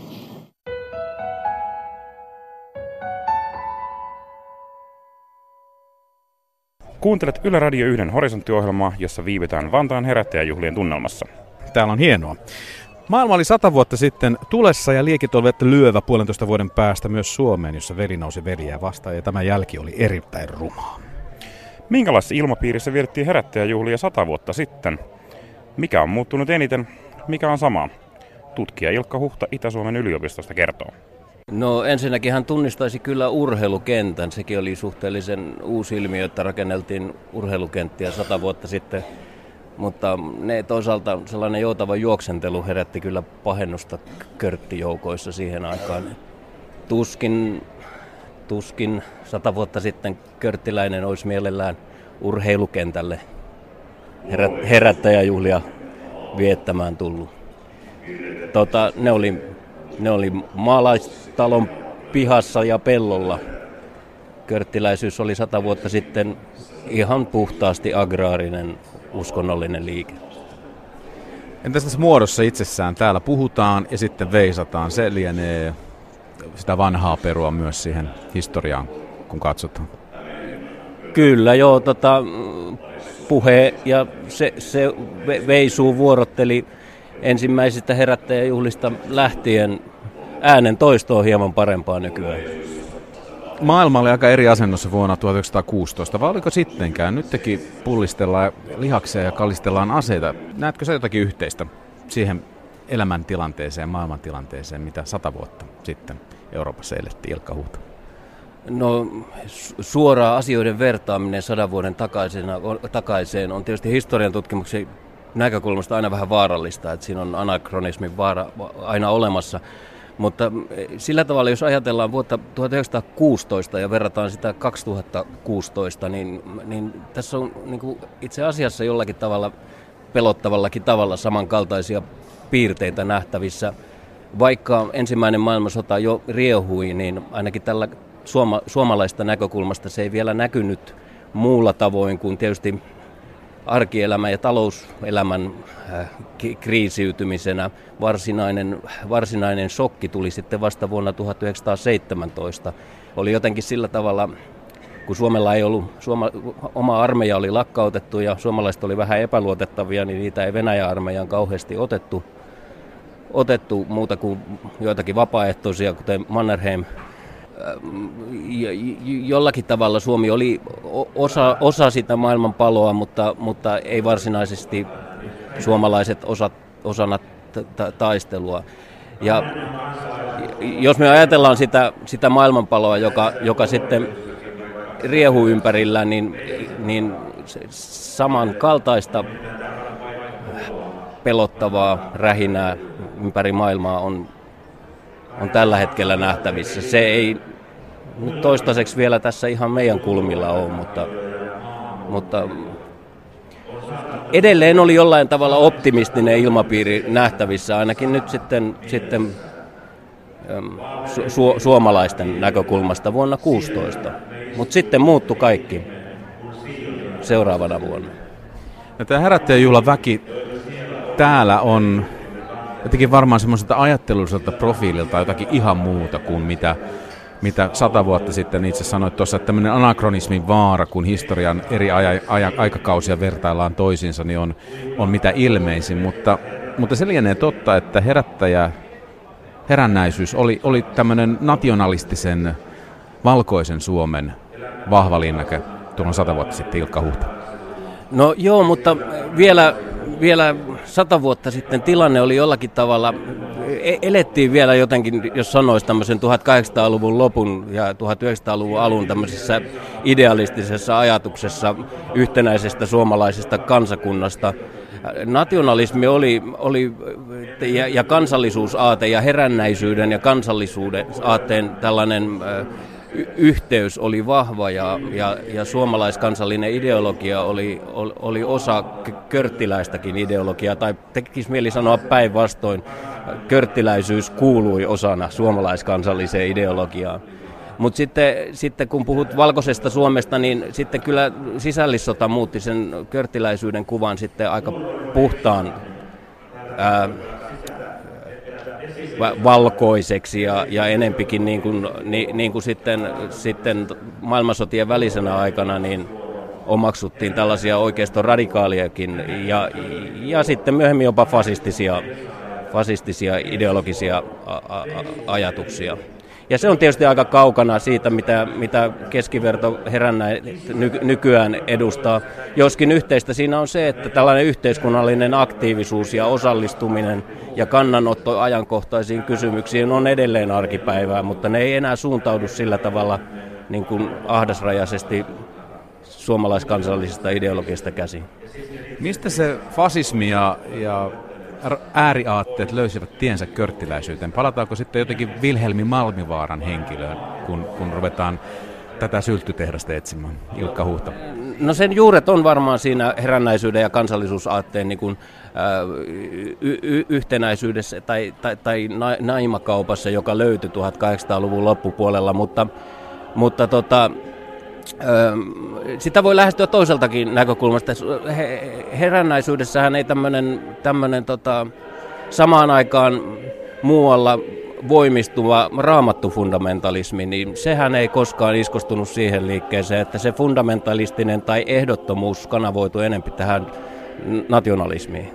Kuuntelet Yle Radio 1 Horisontti-ohjelmaa, jossa viivytään Vantaan herättäjäjuhlien tunnelmassa. Täällä on hienoa. Maailma oli 100 vuotta sitten tulessa ja liekit olivat lyövä 1,5 vuoden päästä myös Suomeen, jossa veri nousi veriä vastaan ja tämä jälki oli erittäin rumaa. Minkälaisessa ilmapiirissä vietettiin herättäjäjuhlia 100 vuotta sitten? Mikä on muuttunut eniten? Mikä on sama? Tutkija Ilkka Huhta Itä-Suomen yliopistosta kertoo. No ensinnäkin hän tunnistaisi kyllä urheilukentän. Sekin oli suhteellisen uusi ilmiö, että rakenneltiin urheilukenttiä 100 vuotta sitten. Mutta ne toisaalta sellainen joutava juoksentelu herätti kyllä pahennusta körttijoukoissa siihen aikaan. Tuskin 100 vuotta sitten körttiläinen olisi mielellään urheilukentälle herättäjäjuhlia viettämään tullut. Ne oli maalaistalon pihassa ja pellolla. Körttiläisyys oli 100 vuotta sitten ihan puhtaasti agraarinen uskonnollinen liike. Entäs tässä muodossa itsessään täällä puhutaan ja sitten veisataan? Se lienee sitä vanhaa perua myös siihen historiaan, kun katsotaan. Kyllä joo, puhe ja se veisuu vuorotteli ensimmäisistä herättäjäjuhlista lähtien. Äänen toisto on hieman parempaa nykyään. Maailma oli aika eri asennossa vuonna 1916, vai oliko sittenkään? Nytkin pullistellaan lihaksia ja kallistellaan aseita. Näetkö sä jotakin yhteistä siihen elämäntilanteeseen, maailmantilanteeseen, mitä 100 vuotta sitten Euroopassa elettiin, Ilkka Huhta? No suoraa asioiden vertaaminen 100 vuoden takaiseen on tietysti historian tutkimuksen näkökulmasta aina vähän vaarallista, että siinä on anakronismin vaara aina olemassa. Mutta sillä tavalla, jos ajatellaan vuotta 1916 ja verrataan sitä 2016, niin tässä on niin kuin itse asiassa jollakin tavalla pelottavallakin tavalla samankaltaisia piirteitä nähtävissä. Vaikka ensimmäinen maailmansota jo riehui, niin ainakin tällä suomalaista näkökulmasta se ei vielä näkynyt muulla tavoin kuin tietysti arkielämän ja talouselämän kriisiytymisenä. Varsinainen shokki tuli sitten vasta vuonna 1917. Oli jotenkin sillä tavalla, kun Suomella ei ollut, oma armeija oli lakkautettu ja suomalaiset oli vähän epäluotettavia, niin niitä ei Venäjän armeijan kauheasti otettu muuta kuin joitakin vapaaehtoisia, kuten Mannerheim. Jollakin tavalla Suomi oli osa sitä maailmanpaloa, mutta ei varsinaisesti suomalaiset osana taistelua. Ja jos me ajatellaan sitä maailmanpaloa, joka sitten riehuu ympärillä, niin samankaltaista pelottavaa rähinää ympäri maailmaa on tällä hetkellä nähtävissä. Se ei nyt toistaiseksi vielä tässä ihan meidän kulmilla ole, mutta edelleen oli jollain tavalla optimistinen ilmapiiri nähtävissä, ainakin nyt sitten suomalaisten näkökulmasta vuonna 2016. Mutta sitten muuttui kaikki seuraavana vuonna. No, tämä herättäjäjuhlan väki täällä on jotenkin varmaan semmoiselta ajattelulliselta profiililta jotakin ihan muuta kuin mitä 100 vuotta sitten itse sanoit tuossa, että tämmöinen anakronismin vaara, kun historian eri aikakausia vertaillaan toisiinsa, niin on mitä ilmeisin. Mutta se lienee totta, että herännäisyys oli tämmöinen nationalistisen valkoisen Suomen vahva linnake tuohon 100 vuotta sitten, Ilkka Huhta. No joo, mutta vielä 100 vuotta sitten tilanne oli jollakin tavalla, elettiin vielä jotenkin, jos sanoisi tämmöisen 1800-luvun lopun ja 1900-luvun alun tämmöisessä idealistisessa ajatuksessa yhtenäisestä suomalaisesta kansakunnasta. Nationalismi oli ja kansallisuusaate ja herännäisyyden ja kansallisuuden aatteen tällainen yhteys oli vahva ja suomalaiskansallinen ideologia oli osa körttiläistäkin ideologiaa, tai tekisi mieli sanoa päinvastoin, körttiläisyys kuului osana suomalaiskansalliseen ideologiaan. Mutta sitten kun puhut valkoisesta Suomesta, niin sitten kyllä sisällissota muutti sen körttiläisyyden kuvan sitten aika puhtaan valkoiseksi ja enempikin niin kuin sitten maailmansotien välisenä aikana niin omaksuttiin tällaisia oikeiston radikaaliakin ja sitten myöhemmin jopa fasistisia ideologisia ajatuksia. Ja se on tietysti aika kaukana siitä, mitä keskiverto nykyään edustaa. Joskin yhteistä siinä on se, että tällainen yhteiskunnallinen aktiivisuus ja osallistuminen ja kannanotto ajankohtaisiin kysymyksiin on edelleen arkipäivää, mutta ne ei enää suuntaudu sillä tavalla niin kuin ahdasrajaisesti suomalaiskansallisesta ideologiasta käsin. Mistä se fasismi ja ääriaatteet löysivät tiensä körttiläisyyteen? Palataanko sitten jotenkin Vilhelmi Malmivaaran henkilöön, kun ruvetaan tätä sylttytehdasta etsimään? Ilkka Huhta. No sen juuret on varmaan siinä herännäisyyden ja kansallisuusaatteen niin kuin, yhtenäisyydessä tai naimakaupassa, joka löytyi 1800-luvun loppupuolella, mutta sitä voi lähestyä toiseltakin näkökulmasta. Herännäisyydessähän ei tämmöinen samaan aikaan muualla voimistuva raamattufundamentalismi, niin sehän ei koskaan iskostunut siihen liikkeeseen, että se fundamentalistinen tai ehdottomuus kanavoitu enemmän tähän nationalismiin.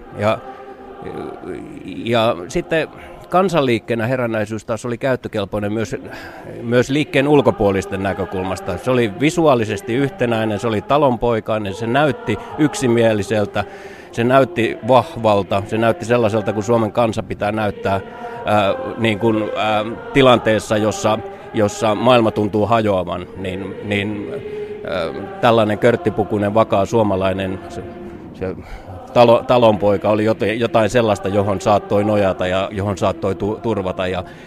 Ja sitten kansanliikkeenä herännäisyys taas oli käyttökelpoinen myös liikkeen ulkopuolisten näkökulmasta. Se oli visuaalisesti yhtenäinen, se oli talonpoikainen, se näytti yksimieliseltä, se näytti vahvalta, se näytti sellaiselta, kun Suomen kansa pitää näyttää tilanteessa, jossa maailma tuntuu hajoavan, niin tällainen körttipukuinen vakaa suomalainen se talonpoika oli jotain sellaista, johon saattoi nojata ja johon saattoi turvata.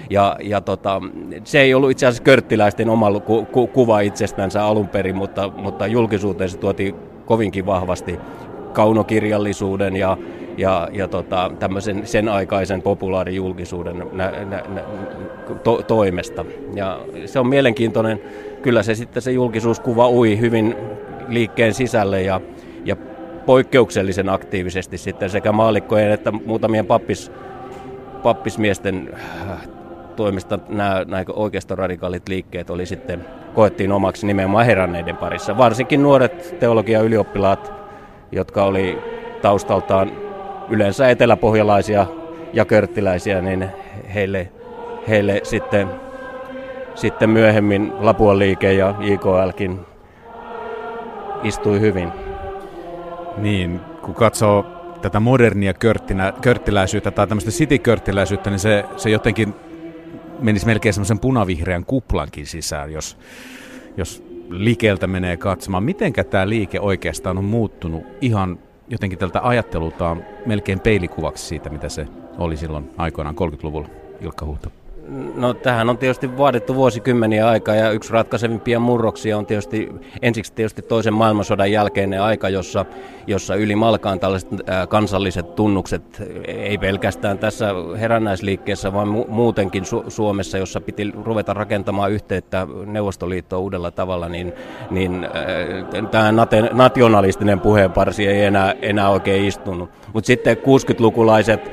Se ei ollut itse asiassa körttiläisten oma kuva itsestänsä alun perin, mutta julkisuuteen se tuotiin kovinkin vahvasti kaunokirjallisuuden ja tämmöisen sen aikaisen populaarijulkisuuden toimesta. Ja se on mielenkiintoinen. Kyllä se julkisuuskuva ui hyvin liikkeen sisälle ja poikkeuksellisen aktiivisesti sitten sekä maallikkojen että muutamien pappismiesten toimesta nämä oikeistoradikaalit liikkeet koettiin omaksi nimenomaan heränneiden parissa. Varsinkin nuoret teologiaylioppilaat, jotka oli taustaltaan yleensä eteläpohjalaisia ja körttiläisiä, niin heille sitten myöhemmin Lapuan liike ja JKLkin istui hyvin. Niin, kun katsoo tätä modernia körttiläisyyttä tai tämmöistä city-körttiläisyyttä, niin se jotenkin menisi melkein semmoisen punavihreän kuplankin sisään, jos liikeeltä menee katsomaan. Mitenkä tämä liike oikeastaan on muuttunut ihan jotenkin tältä ajattelultaan melkein peilikuvaksi siitä, mitä se oli silloin aikoinaan 30-luvulla, Ilkka Huhta? No tähän on tietysti vaadittu vuosikymmeniä aikaa ja yksi ratkaisevimpia murroksia on ensiksi toisen maailmansodan jälkeinen aika, jossa ylimalkaan tällaiset kansalliset tunnukset, ei pelkästään tässä herännäisliikkeessä, vaan muutenkin Suomessa, jossa piti ruveta rakentamaan yhteyttä Neuvostoliittoon uudella tavalla, niin tämä nationalistinen puheenparsi ei enää oikein istunut. Mutta sitten 60-lukulaiset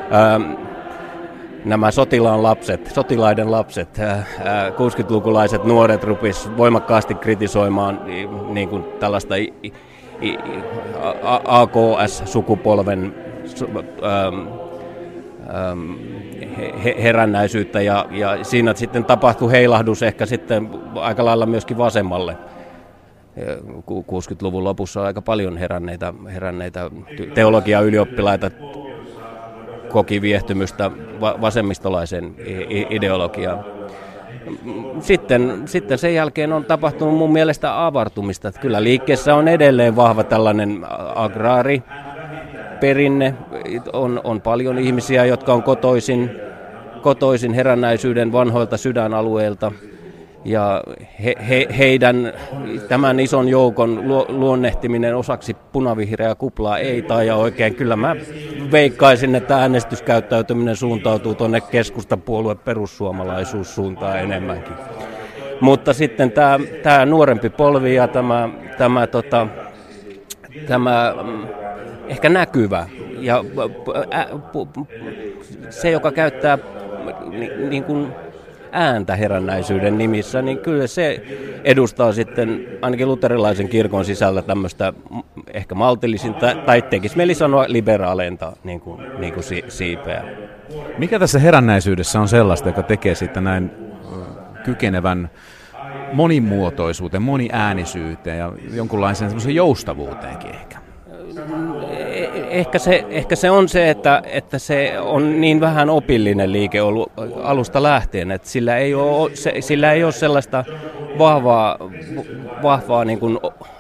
nämä sotilaiden lapset, 60-lukulaiset nuoret rupis voimakkaasti kritisoimaan niin kuin tällaista AKS-sukupolven herännäisyyttä ja siinä sitten tapahtui heilahdus ehkä sitten aika lailla myöskin vasemmalle. 60-luvun lopussa on aika paljon heränneitä teologiaylioppilaita koki viehtymystä vasemmistolaisen ideologiaan. Sitten sen jälkeen on tapahtunut mun mielestä avartumista. Että kyllä liikkeessä on edelleen vahva tällainen agraariperinne. On paljon ihmisiä, jotka on kotoisin herännäisyyden vanhoilta sydänalueilta. Ja heidän tämän ison joukon luonnehtiminen osaksi punavihreää kuplaa ei taida oikein. Kyllä mä veikkaisin, että äänestyskäyttäytyminen suuntautuu tuonne keskustapuolue perussuomalaisuussuuntaan enemmänkin. Mutta sitten tämä nuorempi polvi ja tämä ehkä näkyvä ja se, joka käyttää niin kuin ääntä herännäisyyden nimissä, niin kyllä se edustaa sitten ainakin luterilaisen kirkon sisällä tämmöistä ehkä maltillisinta, tai tekisi mieli sanoa liberaaleinta niin kuin siipeä. Mikä tässä herännäisyydessä on sellaista, joka tekee siitä näin kykenevän monimuotoisuuteen, moniäänisyyteen ja jonkunlaisen semmoisen joustavuuteenkin ehkä? Ehkä se on se, että se on niin vähän opillinen liike ollut alusta lähtien, että sillä ei ole sellaista vahvaa niin kuin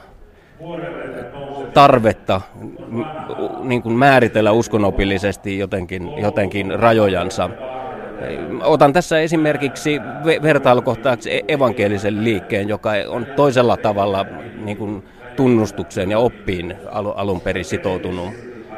tarvetta niin kuin määritellä uskonopillisesti jotenkin rajojansa. Otan tässä esimerkiksi vertailukohtaaksi evankelisen liikkeen, joka on toisella tavalla niin kuin tunnustukseen ja oppiin alun perin sitoutunut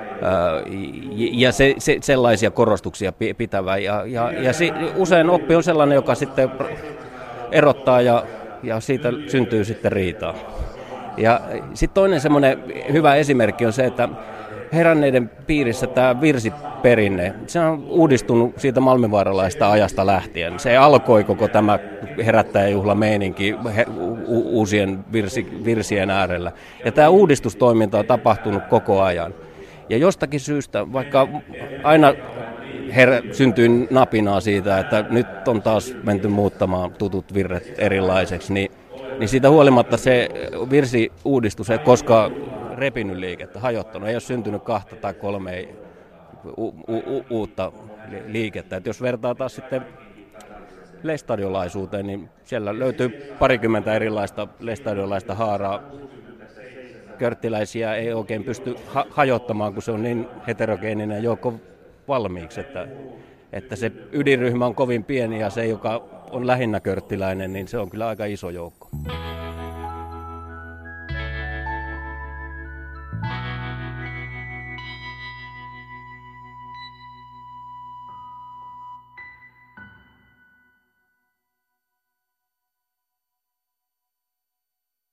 ja sellaisia korostuksia pitävä. Usein oppi on sellainen, joka sitten erottaa ja siitä syntyy sitten riitaa. Ja sitten toinen semmoinen hyvä esimerkki on se, että heränneiden piirissä tämä virsiperinne, se on uudistunut siitä malmivaaralaista ajasta lähtien. Se alkoi koko tämä herättäjäjuhlameininki uusien virsien äärellä. Ja tämä uudistustoiminta on tapahtunut koko ajan. Ja jostakin syystä, vaikka aina syntyy napinaa siitä, että nyt on taas menty muuttamaan tutut virret erilaiseksi, niin siitä huolimatta se virsiuudistus ei koskaan repinyt liikettä, hajottanut. Ei ole syntynyt 2 tai 3 uutta liikettä. Et jos vertaa taas sitten leistadiolaisuuteen, niin siellä löytyy 20 erilaista leistadiolaista haaraa. Körttiläisiä ei oikein pysty hajottamaan, kun se on niin heterogeeninen joukko valmiiksi, että se ydinryhmä on kovin pieni ja se, joka on lähinnä körttiläinen, niin se on kyllä aika iso joukko.